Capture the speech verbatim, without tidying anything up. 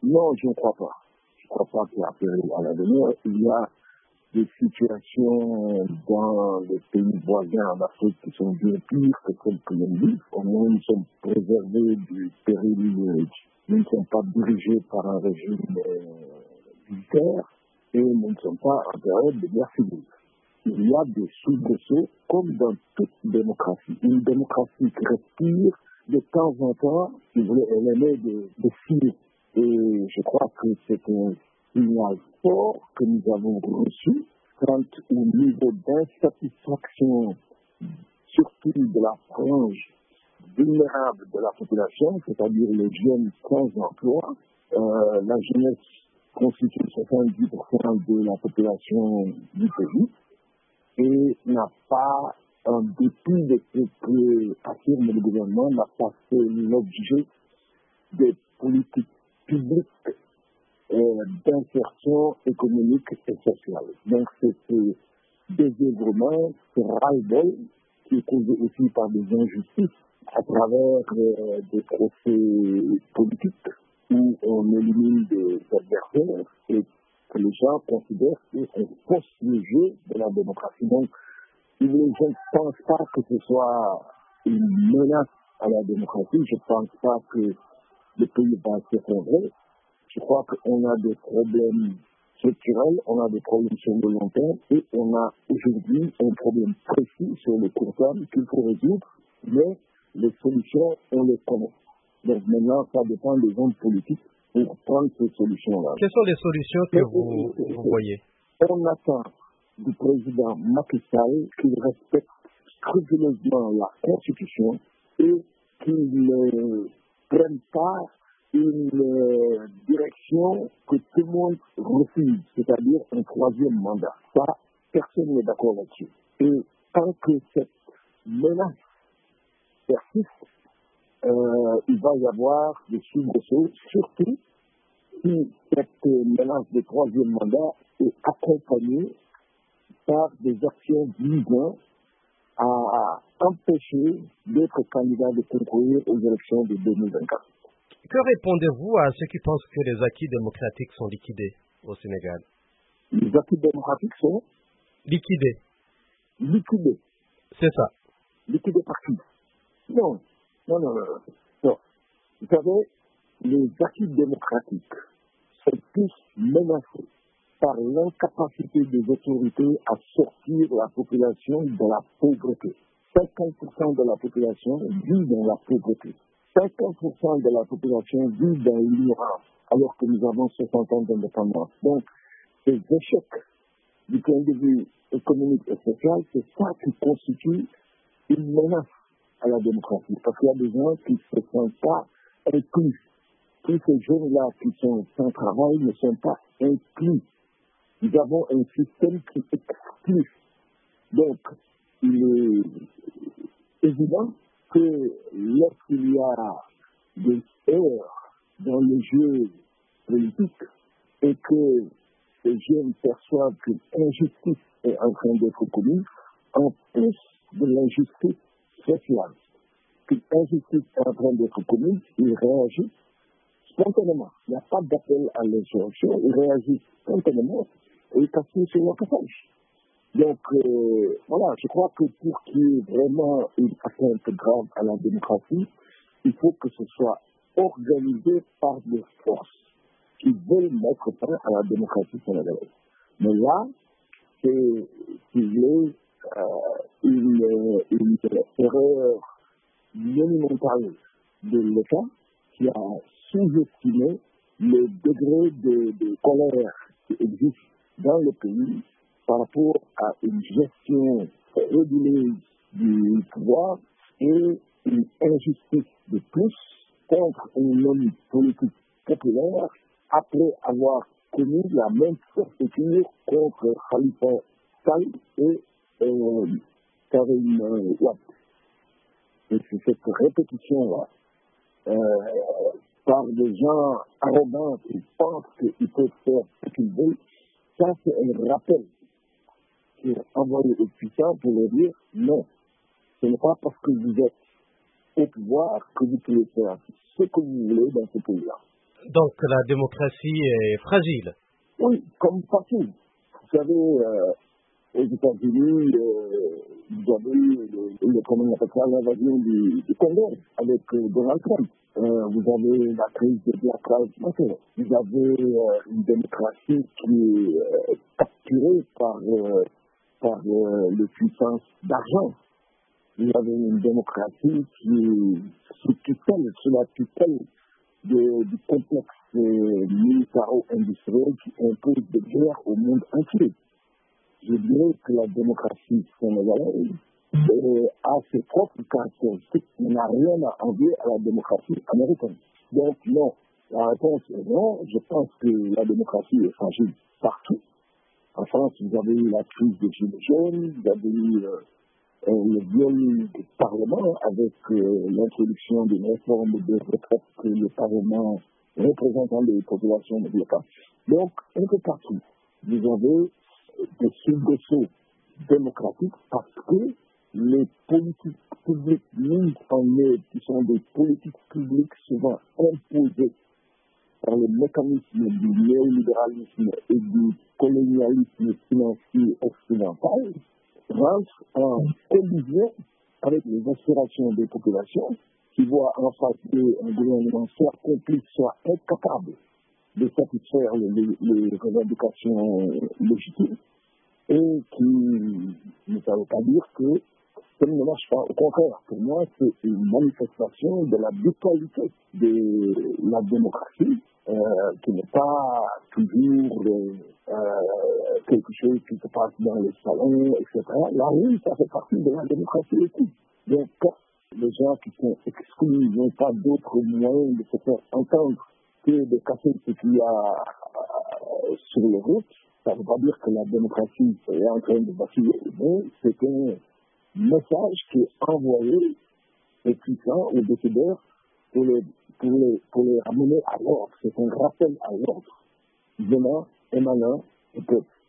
Non, je ne crois pas. Je ne crois pas qu'il y a péril à l'avenir. Il y a des situations dans les pays voisins en Afrique qui sont bien pires que celles que l'on vit. Nous, nous sommes préservés du péril. Nous ne sommes pas dirigés par un régime militaire et nous ne sommes pas en période de guerre civile. Il y a des soubresauts comme dans toute démocratie. Une démocratie qui respire de temps en temps, si vous voulez, elle émet de, de signes. Et je crois que c'est un signal fort que nous avons reçu quant au niveau d'insatisfaction, surtout de la frange vulnérable de la population, c'est-à-dire les jeunes sans emploi. Euh, la jeunesse constitue soixante-dix pour cent de la population du pays et n'a pas, en dépit de ce que affirme le gouvernement, n'a pas fait l'objet des politiques publiques euh, d'insertion économique et sociale. Donc c'est ce désœuvrement, ce ras-le-bol qui est causé aussi par des injustices à travers euh, des procès politiques où on élimine des adversaires et que les gens considèrent qu'on fausse le jeu de la démocratie. Donc, je ne pense pas que ce soit une menace à la démocratie. Je ne pense pas que le pays va s'effondrer. Je crois qu'on a des problèmes structurels, on a des problèmes sur le long terme et on a aujourd'hui un problème précis sur le court terme qu'il faut résoudre, mais les solutions, on les connaît. Donc maintenant, ça dépend des hommes politiques pour prendre ces solutions-là. Quelles sont les solutions que vous, vous voyez? On attend du président Macky Sall qu'il respecte scrupuleusement la Constitution et qu'il ne prenne pas une euh, direction que tout le monde refuse, c'est-à-dire un troisième mandat. Ça, personne n'est d'accord là-dessus. Et tant que cette menace persiste, euh, il va y avoir des soubresauts, surtout si cette menace de troisième mandat est accompagnée par des actions visant à empêcher d'autres candidats de concourir aux élections de deux mille vingt-quatre. Que répondez-vous à ceux qui pensent que les acquis démocratiques sont liquidés au Sénégal? Les acquis démocratiques sont liquidés. Liquidés. C'est ça. Liquidés par qui? Non. Non, non, non, non. Vous savez, les acquis démocratiques sont tous menacés par l'incapacité des autorités à sortir la population de la pauvreté. cinquante pour cent de la population vit dans la pauvreté. cinquante pour cent de la population vit dans l'ignorance, alors que nous avons soixante ans d'indépendance. Donc, ces échecs du point de vue économique et social, c'est ça qui constitue une menace à la démocratie. Parce qu'il y a des gens qui ne se sentent pas inclus. Tous ces jeunes-là qui sont sans travail ne sont pas inclus. Nous avons un système qui exclut. Donc, il est évident que lorsqu'il y a des erreurs dans le jeu politique et que ces jeunes perçoivent qu'une injustice est en train d'être commise, en plus de l'injustice sociale, qu'une injustice est en train d'être commise, ils réagissent spontanément. Il n'y a pas d'appel à l'insurrection, ils réagissent spontanément et ils cassent sur leur passage. Donc, euh, voilà, je crois que pour qu'il y ait vraiment une atteinte grave à la démocratie, il faut que ce soit organisé par des forces qui veulent mettre fin à la démocratie sénégalaise. Mais là, c'est, si vous voulez, euh, une, une erreur monumentale de l'État qui a sous-estimé le degré de, de colère qui existe dans le pays par rapport à une gestion régulière du pouvoir et une injustice de plus contre un homme politique populaire après avoir commis la même procédure contre Khalifa Sall et euh, Karim Wade. Et c'est cette répétition-là euh, par des gens arrogants qui pensent qu'ils peuvent faire ce qu'ils veulent, ça c'est un rappel qui est envoyé aux puissants pour leur dire non, ce n'est pas parce que vous êtes au pouvoir que vous pouvez faire ce que vous voulez dans ce pays-là. Donc la démocratie est fragile. Oui, comme partout. Vous savez, euh, aux États-Unis, euh, vous avez le, le, comment on appelle ça, l'invasion du, du Congo avec euh, Donald Trump. Euh, vous avez la crise de Biafra. Vous avez euh, une démocratie qui est euh, capturée par, euh, par euh, les puissances d'argent. Vous avez une démocratie qui est sous tutelle, sous la tutelle de, du complexe euh, militaro-industriel qui impose des guerres au monde entier. Je dirais que la démocratie sénégalaise euh, a ses propres caractéristiques, mais n'a rien à envier à la démocratie américaine. Donc non, la réponse est non. Je pense que la démocratie est fragile partout. En France, vous avez eu la crise des Gilets jaunes, vous avez eu euh, euh, le viol du Parlement avec euh, l'introduction d'une réforme de retraite que le Parlement représentant les populations ne voulait pas. Donc, un peu partout, vous avez des soubresauts démocratiques parce que les politiques publiques mises en œuvre, qui sont des politiques publiques souvent imposées par le mécanisme du néolibéralisme et du colonialisme financier occidental, rentrent en collision avec les aspirations des populations qui voient en face un gouvernement soit complice, soit incapable de satisfaire les, les, les revendications légitimes et qui ne savent pas dire que ça ne marche pas. Au contraire, pour moi, c'est une manifestation de la brutalité de la démocratie euh, qui n'est pas toujours euh, quelque chose qui se passe dans les salons, et cetera. La rue, ça fait partie de la démocratie aussi. Donc, les gens qui sont exclus n'ont pas d'autres moyens de se faire entendre que de casser ce qu'il y a euh, sur les routes. Ça ne veut pas dire que la démocratie est en train de vaciller, mais c'est un message qui est envoyé aux puissants, aux décideurs, pour les, pour les, pour les ramener à l'ordre. C'est un rappel à l'ordre venant, émanant du peuple.